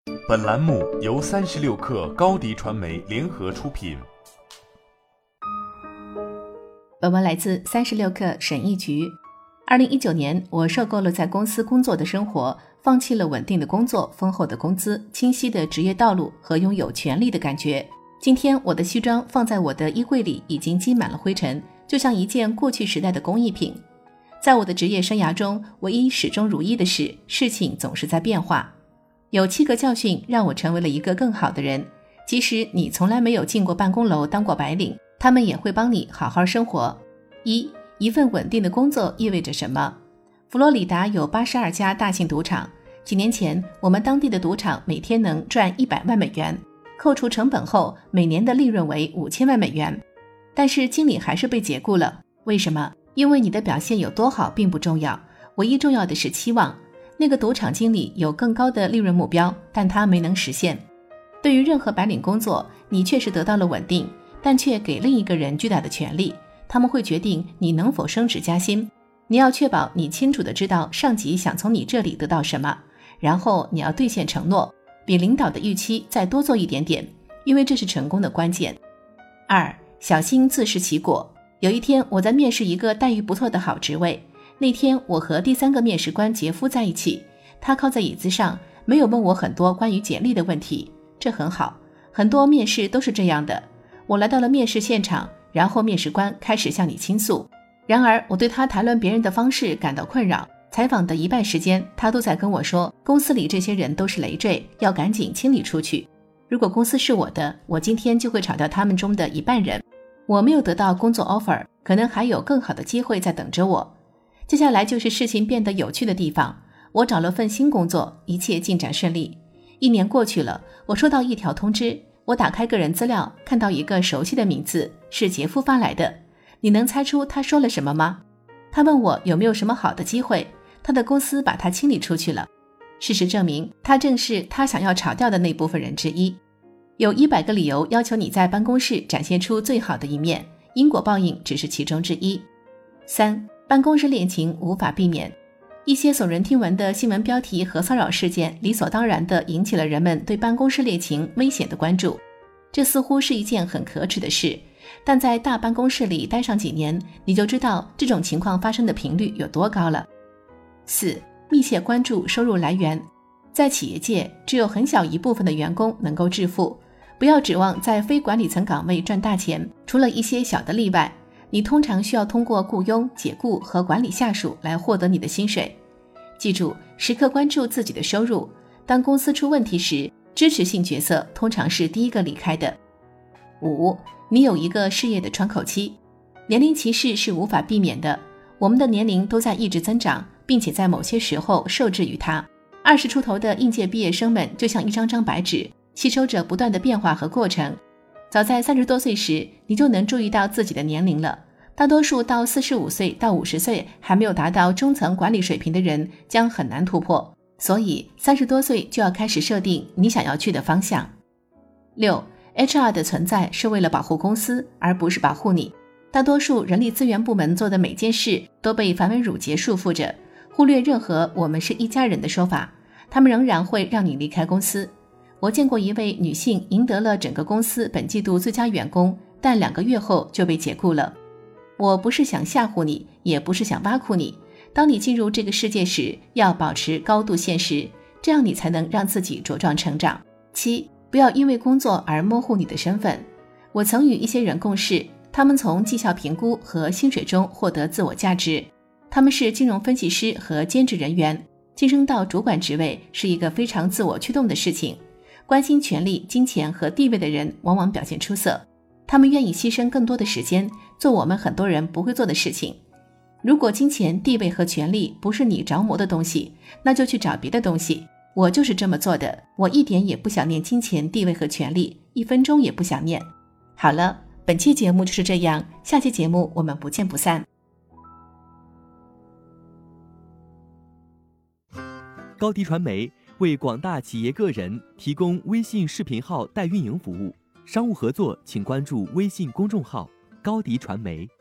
本栏目由36氪高迪传媒联合出品。 本文来自36氪审议局。2019年，我受够了在公司工作的生活，放弃了稳定的工作、丰厚的工资、清晰的职业道路和拥有权利的感觉。今天，我的西装放在我的衣柜里，已经积满了灰尘，就像一件过去时代的工艺品。在我的职业生涯中，唯一始终如一的是，事情总是在变化。有7个教训让我成为了一个更好的人。即使你从来没有进过办公楼当过白领，他们也会帮你好好生活。一份稳定的工作意味着什么？佛罗里达有82家大型赌场，几年前我们当地的赌场每天能赚100万美元，扣除成本后每年的利润为5000万美元。但是经理还是被解雇了，为什么？因为你的表现有多好并不重要，唯一重要的是期望。那个赌场经理有更高的利润目标，但他没能实现。对于任何白领工作，你确实得到了稳定，但却给另一个人巨大的权利，他们会决定你能否升职加薪。你要确保你清楚地知道上级想从你这里得到什么，然后你要兑现承诺，比领导的预期再多做一点点，因为这是成功的关键。2. 小心自食其果。有一天，我在面试一个待遇不错的好职位。那天我和第3个面试官杰夫在一起，他靠在椅子上，没有问我很多关于简历的问题，这很好，很多面试都是这样的。我来到了面试现场，然后面试官开始向你倾诉。然而我对他谈论别人的方式感到困扰，采访的一半时间他都在跟我说，公司里这些人都是累赘，要赶紧清理出去。如果公司是我的，我今天就会炒掉他们中的一半人。我没有得到工作 offer， 可能还有更好的机会在等着我。接下来就是事情变得有趣的地方，我找了份新工作，一切进展顺利。1年过去了，我收到一条通知，我打开个人资料，看到一个熟悉的名字，是杰夫发来的。你能猜出他说了什么吗？他问我有没有什么好的机会，他的公司把他清理出去了。事实证明，他正是他想要炒掉的那部分人之一。有100个理由要求你在办公室展现出最好的一面，因果报应只是其中之一。3. 办公室恋情无法避免。一些耸人听闻的新闻标题和骚扰事件理所当然地引起了人们对办公室恋情危险的关注。这似乎是一件很可耻的事，但在大办公室里待上几年，你就知道这种情况发生的频率有多高了。4. 密切关注收入来源。在企业界，只有很小一部分的员工能够致富，不要指望在非管理层岗位赚大钱，除了一些小的例外，你通常需要通过雇佣、解雇和管理下属来获得你的薪水。记住，时刻关注自己的收入。当公司出问题时，支持性角色通常是第一个离开的。5. 你有一个事业的窗口期。年龄歧视是无法避免的，我们的年龄都在一直增长，并且在某些时候受制于它。20出头的应届毕业生们就像一张张白纸，吸收着不断的变化和过程。早在30多岁时，你就能注意到自己的年龄了。大多数到45岁到50岁还没有达到中层管理水平的人将很难突破，所以30多岁就要开始设定你想要去的方向。6. HR 的存在是为了保护公司，而不是保护你。大多数人力资源部门做的每件事都被繁文缛节束缚着，忽略任何我们是一家人的说法，他们仍然会让你离开公司。我见过一位女性赢得了整个公司本季度最佳员工，但2个月后就被解雇了。我不是想吓唬你，也不是想挖苦你。当你进入这个世界时，要保持高度现实，这样你才能让自己茁壮成长。7. 不要因为工作而模糊你的身份。我曾与一些人共事，他们从绩效评估和薪水中获得自我价值。他们是金融分析师和兼职人员，晋升到主管职位是一个非常自我驱动的事情。关心权力、金钱和地位的人往往表现出色，他们愿意牺牲更多的时间做我们很多人不会做的事情。如果金钱、地位和权力不是你着魔的东西，那就去找别的东西。我就是这么做的，我一点也不想念金钱、地位和权力，1分钟也不想念。好了，本期节目就是这样，下期节目我们不见不散。 高迪传媒为广大企业个人提供微信视频号代运营服务，商务合作请关注微信公众号高迪传媒。